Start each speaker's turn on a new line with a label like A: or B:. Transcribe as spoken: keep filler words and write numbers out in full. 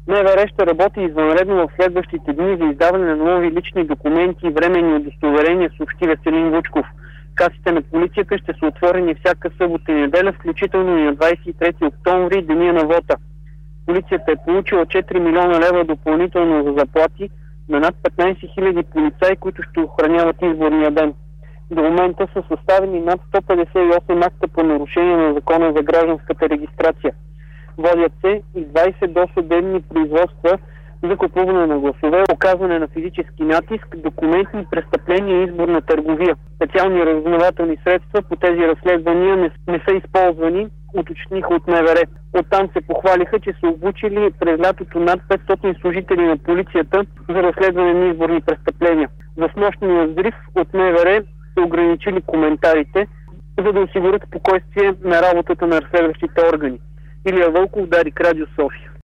A: МВР ще работи извънредно в следващите дни за издаване на нови лични документи и временни удостоверения, съобщи Веселин Вучков. Касите на полицията ще са отворени всяка събота и неделя, включително и на двадесет и трети октомври, деня на вота. Полицията е получила четири милиона лева допълнително за заплати на над петнадесет хиляди полицаи, които ще охраняват изборния ден. До момента са съставени над сто петдесет и осем акта по нарушение на закона за гражданската регистрация. Водят се и двадесет досъдебни производства за купуване на гласове, оказване на физически натиск, документни престъпления и изборна търговия. Специални разузнавателни средства по тези разследвания не, не са използвани, уточниха от МВР. Оттам се похвалиха, че са обучили през лятото над петстотин служители на полицията за разследване на изборни престъпления. За снощния взрив от МВР са ограничили коментарите, за да осигурят спокойствие на работата на разследващите органи. Илия Вълков, Дарик, Радио София.